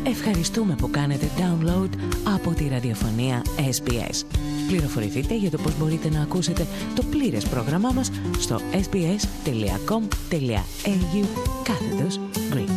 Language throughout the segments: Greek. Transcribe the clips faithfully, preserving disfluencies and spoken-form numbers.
Ευχαριστούμε που κάνετε download από τη ραδιοφωνία ες μπι ες. Πληροφορηθείτε για το πώς μπορείτε να ακούσετε το πλήρες πρόγραμμά μας στο sbs.com.au κάθετος Greek.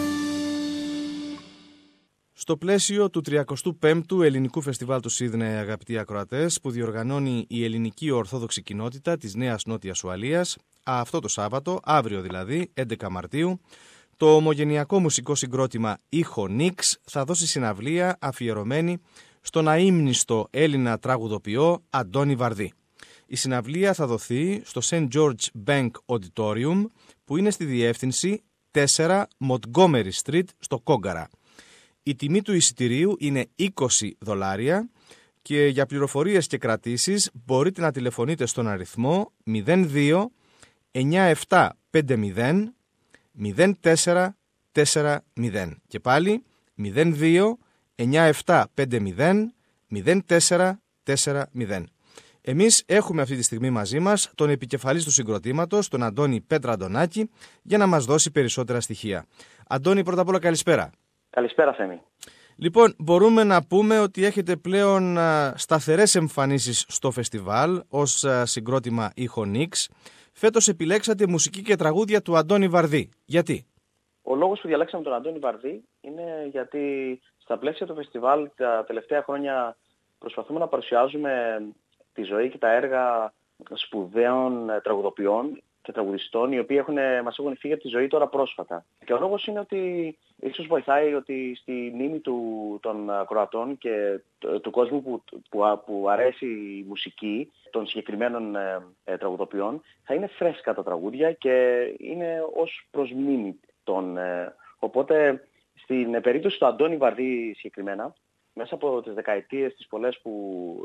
Στο πλαίσιο του τριακοστού πέμπτου Ελληνικού Φεστιβάλ του Σίδνεϊ, αγαπητοί ακροατές, που διοργανώνει η Ελληνική Ορθόδοξη Κοινότητα της Νέας Νότιας Ουαλίας, αυτό το Σάββατο, αύριο δηλαδή, έντεκα Μαρτίου, το ομογενειακό μουσικό συγκρότημα Ήχο Νίξ θα δώσει συναυλία αφιερωμένη στον αείμνηστο Έλληνα τραγουδοποιό Αντώνη Βαρδί. Η συναυλία θα δοθεί στο Σεντ Τζόρτζ Bank Auditorium, που είναι στη διεύθυνση τέσσερα Montgomery Street στο Κόγκαρα. Η τιμή του εισιτηρίου είναι είκοσι δολάρια και για πληροφορίες και κρατήσεις μπορείτε να τηλεφωνείτε στον αριθμό μηδέν δύο εννιά επτά πέντε μηδέν μηδέν τέσσερα τέσσερα μηδέν και πάλι μηδέν δύο εννιά επτά πέντε μηδέν μηδέν τέσσερα τέσσερα μηδέν. Εμείς έχουμε αυτή τη στιγμή μαζί μας τον επικεφαλής του συγκροτήματος, τον Αντώνη Πέτρα Αντωνάκη, για να μας δώσει περισσότερα στοιχεία. Αντώνη, πρώτα απ' όλα καλησπέρα. Καλησπέρα, Θέμη. Λοιπόν, μπορούμε να πούμε ότι έχετε πλέον α, σταθερές εμφανίσεις στο φεστιβάλ ως α, συγκρότημα Ήχο Νίξ. Φέτος επιλέξατε μουσική και τραγούδια του Αντώνη Βαρδί. Γιατί? Ο λόγος που διαλέξαμε τον Αντώνη Βαρδί είναι γιατί στα πλαίσια του φεστιβάλ τα τελευταία χρόνια προσπαθούμε να παρουσιάζουμε τη ζωή και τα έργα σπουδαίων τραγουδοποιών και τραγουδιστών, οι οποίοι έχουν, μας έχουν φύγει από τη ζωή τώρα πρόσφατα. Και ο λόγος είναι ότι ίσως βοηθάει ότι στη μνήμη του, των ακροατών και του, του κόσμου που, που, που αρέσει η μουσική των συγκεκριμένων ε, τραγουδοποιών θα είναι φρέσκα τα τραγούδια και είναι ως προς μνήμη των. Ε, οπότε στην περίπτωση του Αντώνη Βαρδί συγκεκριμένα, μέσα από τις δεκαετίες τις πολλές που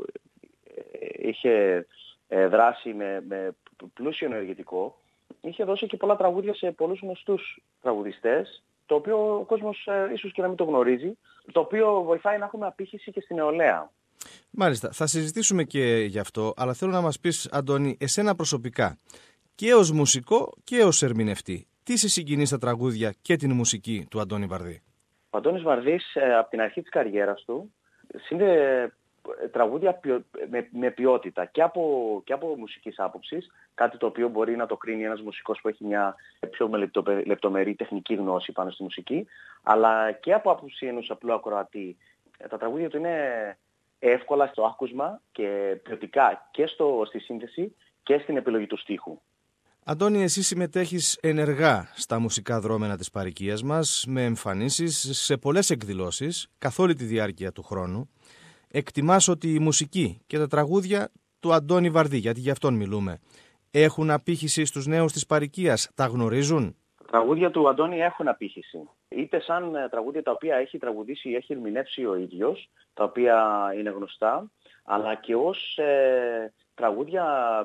ε, είχε ε, δράσει με, με πλούσιο ενεργητικό, είχε δώσει και πολλά τραγούδια σε πολλούς γνωστούς τραγουδιστές, το οποίο ο κόσμος ε, ίσως και να μην το γνωρίζει, το οποίο βοηθάει να έχουμε απήχηση και στην νεολαία. Μάλιστα, θα συζητήσουμε και γι' αυτό, αλλά θέλω να μας πεις, Αντώνη, εσένα προσωπικά, και ως μουσικό και ως ερμηνευτή, τι σε συγκινεί στα τραγούδια και την μουσική του Αντώνη Βαρδί? Ο Αντώνης Βαρδής ε, από την αρχή της καριέρας του σύνδεε τραγούδια ποιο, με, με ποιότητα και από, και από μουσικής άποψης, κάτι το οποίο μπορεί να το κρίνει ένας μουσικός που έχει μια πιο λεπτομερή τεχνική γνώση πάνω στη μουσική, αλλά και από άποψη ενός απλού ακροατή. Τα τραγούδια του είναι εύκολα στο άκουσμα και ποιοτικά και στο, στη σύνθεση και στην επιλογή του στίχου. Αντώνη, εσύ συμμετέχεις ενεργά στα μουσικά δρόμενα της παροικίας μας, με εμφανίσεις σε πολλές εκδηλώσεις καθ' όλη τη διάρκεια του χρόνου. Εκτιμάς ότι η μουσική και τα τραγούδια του Αντώνη Βαρδί, γιατί γι' αυτόν μιλούμε, έχουν απήχηση στους νέους της παροικίας, τα γνωρίζουν? Τα τραγούδια του Αντώνη έχουν απήχηση. Είτε σαν τραγούδια τα οποία έχει τραγουδήσει ή έχει ερμηνεύσει ο ίδιος, τα οποία είναι γνωστά, αλλά και ως ε, τραγούδια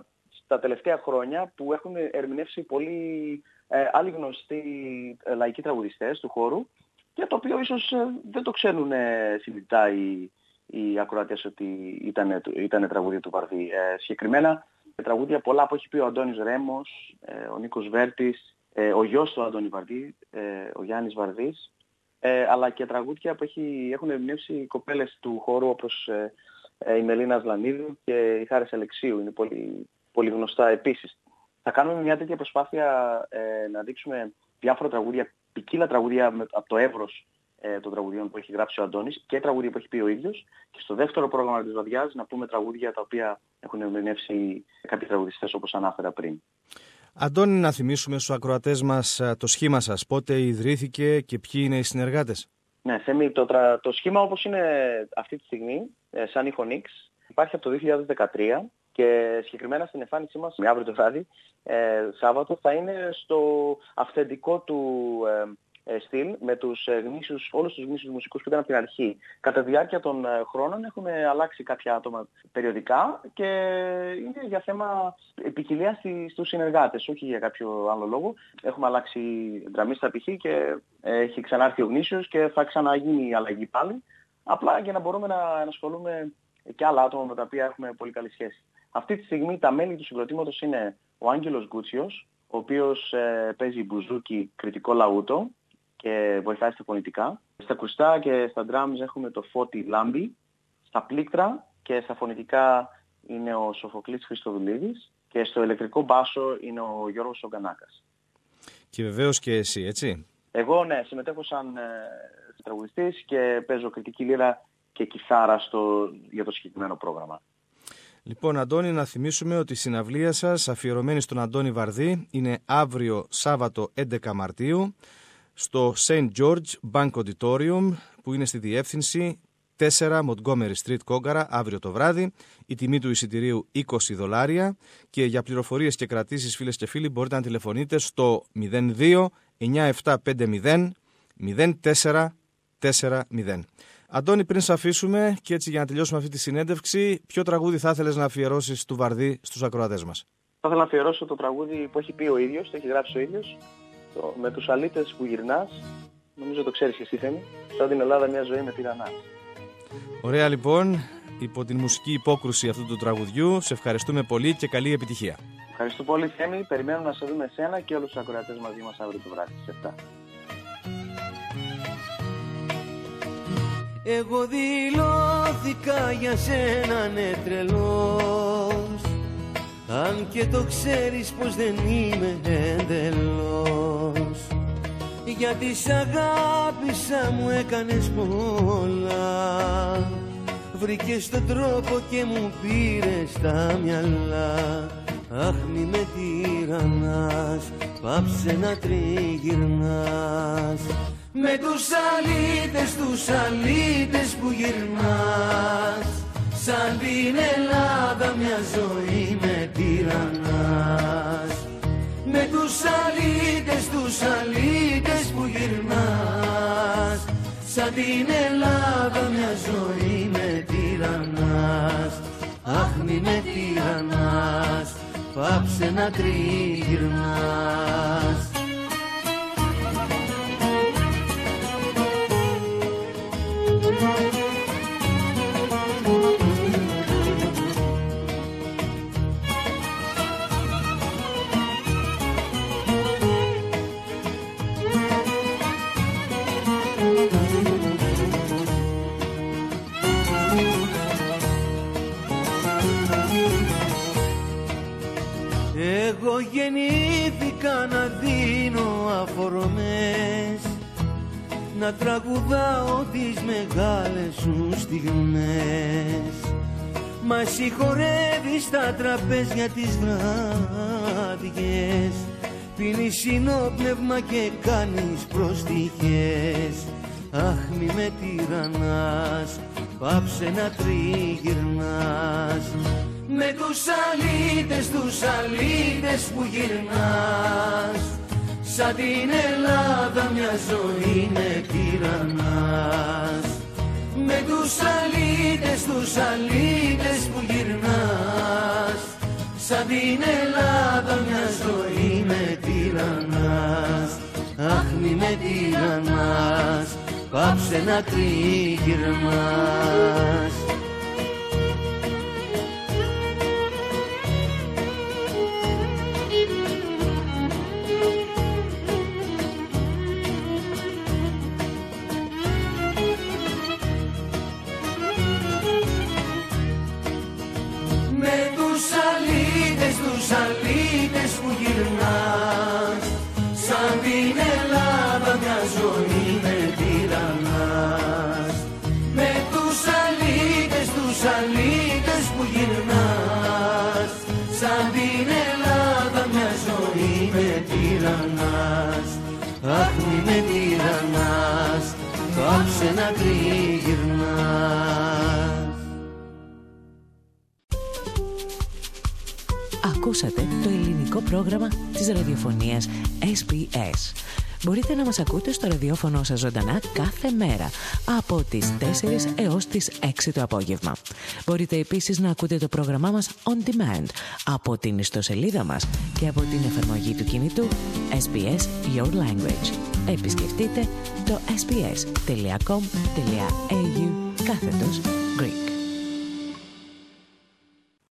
τα τελευταία χρόνια που έχουν ερμηνεύσει πολλοί ε, άλλοι γνωστοί ε, λαϊκοί τραγουδιστές του χώρου, και το οποίο ίσως ε, δεν το ξέρουν ε, συνειδητά οι οι ακροατές ότι ήταν, ήταν τραγούδια του Βαρδί. Ε, συγκεκριμένα τραγούδια πολλά που έχει πει ο Αντώνης Ρέμος, ε, ο Νίκος Βέρτης, ε, ο γιος του Αντώνη Βαρδί, ε, ο Γιάννης Βαρδής, ε, αλλά και τραγούδια που έχει, έχουν ερμηνεύσει οι κοπέλες του χώρου, όπως ε, ε, η Μελίνα Ασλανίδου και η Χάρης Αλεξίου. Είναι πολύ, πολύ γνωστά επίσης. Θα κάνουμε μια τέτοια προσπάθεια ε, να δείξουμε διάφορα τραγούδια, ποικίλα τραγούδια από το εύρος των τραγουδιών που έχει γράψει ο Αντώνης και τραγούδια που έχει πει ο ίδιος, και στο δεύτερο πρόγραμμα της βραδιάς να πούμε τραγούδια τα οποία έχουν ερμηνεύσει κάποιοι τραγουδιστές, όπως ανάφερα πριν. Αντώνη, να θυμίσουμε στους ακροατές μας το σχήμα σας, πότε ιδρύθηκε και ποιοι είναι οι συνεργάτες? Ναι, Θέμη, το, τρα... το σχήμα όπως είναι αυτή τη στιγμή, σαν Ήχο Νίξ, υπάρχει από το δύο χιλιάδες δεκατρία και συγκεκριμένα στην εμφάνισή μας, με αύριο το βράδυ, ε, Σάββατο, θα είναι στο αυθεντικό του ε, στυλ, με τους γνήσιους, όλους τους γνήσιους μουσικούς που ήταν από την αρχή. Κατά τη διάρκεια των χρόνων έχουμε αλλάξει κάποια άτομα περιοδικά και είναι για θέμα ποικιλία στους συνεργάτες, όχι για κάποιο άλλο λόγο. Έχουμε αλλάξει δραμίστα π.χ. και έχει ξανάρθει ο γνήσιος και θα ξαναγίνει η αλλαγή πάλι, απλά για να μπορούμε να ασχολούμε και άλλα άτομα με τα οποία έχουμε πολύ καλή σχέση. Αυτή τη στιγμή τα μέλη του συγκροτήματος είναι ο Άγγελος Γκούτσιος, ο οποίος ε, παίζει μπουζούκι κριτικό λαούτο και βοηθάει στα φωνητικά. Στα ακουστά και στα drums έχουμε το Φώτη Λάμπη, στα πλήκτρα και στα φωνητικά είναι ο Σοφοκλής Χριστοδουλίδης και στο ηλεκτρικό μπάσο είναι ο Γιώργος Ογκανάκας. Και βεβαίως και εσύ, έτσι? Εγώ ναι, συμμετέχω σαν ε, τραγουδιστής και παίζω κριτική λύρα και κιθάρα στο, για το συγκεκριμένο πρόγραμμα. Λοιπόν, Αντώνη, να θυμίσουμε ότι η συναυλία σας αφιερωμένη στον Αντώνη Βαρδί είναι αύριο Σάββατο έντεκα Μαρτίου στο Saint George Bank Auditorium, που είναι στη διεύθυνση τέσσερα Montgomery Street, Κόγκαρα, αύριο το βράδυ. Η τιμή του εισιτηρίου είκοσι δολάρια και για πληροφορίες και κρατήσεις, φίλες και φίλοι, μπορείτε να τηλεφωνείτε στο μηδέν δύο εννιά επτά πέντε μηδέν μηδέν τέσσερα τέσσερα μηδέν. Αντώνη, πριν σε αφήσουμε και έτσι για να τελειώσουμε αυτή τη συνέντευξη, ποιο τραγούδι θα ήθελες να αφιερώσεις του Βαρδί στους ακροατές μας? Θα ήθελα να αφιερώσω το τραγούδι που έχει πει ο ίδιος, το έχει γράψει ο ίδιος, το «Με τους αλήτες που γυρνάς». Νομίζω το ξέρεις και εσύ, Θέμη. Σαν την Ελλάδα μια ζωή με τυραννάς. Ωραία, λοιπόν, υπό την μουσική υπόκρουση αυτού του τραγουδιού, σε ευχαριστούμε πολύ και καλή επιτυχία. Ευχαριστώ πολύ, Θέμη. Περιμένουμε να σε δούμε εσένα και όλους τους ακροατές μαζί μας αύριο το βράδυ στις επτά. Εγώ δηλώθηκα για σένα ναι τρελός, αν και το ξέρεις πως δεν είμαι εντελώς. Γιατί σ' αγάπησα, μου έκανες πολλά, βρήκες τον τρόπο και μου πήρες τα μυαλά. Αχ, μη με τυραννάς, πάψε να τριγυρνάς. Με τους αλήτες, τους αλήτες που γυρνάς, σαν την Ελλάδα μια ζωή με τυραννάς. Με τους αλήτες, τους αλήτες που γυρνάς, σαν την Ελλάδα μια ζωή με τυραννάς. Αχ, μη με τυραννάς, πάψε να τριγυρνάς. Εγώ γεννήθηκα να δίνω αφορμές, να τραγουδάω τις μεγάλες σου στιγμές. Μα συγχωρεύεις τα τραπέζια τις βράδιες, πίνεις συνόπνευμα και κάνεις προστιχές. Αχ, μη με τυραννάς, πάψε να τριγυρνάς. Με τους αλήτες, τους αλήτες που γυρνάς, σαν την Ελλάδα μια ζωή με τυραννάς. Με τους αλήτες, τους αλήτες που γυρνάς, σαν την Ελλάδα μια ζωή με τυραννάς. Αχ, μη με τυραννάς, πάψε να τριγυρνάς. Τους αλήτες που γυρνάς, σαν την Ελλάδα μια ζωή με τυραννάς. Με τους αλήτες, τους αλήτες που γυρνάς, σαν την Ελλάδα μια ζωή με τυραννάς. Αχ, μη με τυραννάς, πάψε να τριγυρνάς. Ακούσατε το ελληνικό πρόγραμμα της ραδιοφωνίας ες μπι ες. Μπορείτε να μας ακούτε στο ραδιόφωνο σας ζωντανά κάθε μέρα από τις τέσσερις έως τις έξι το απόγευμα. Μπορείτε επίσης να ακούτε το πρόγραμμά μας on demand από την ιστοσελίδα μας και από την εφαρμογή του κινητού ες μπι ες Your Language. Επισκεφτείτε το ες μπι ες τελεία κομ τελεία έι γιου κάθετος Greek.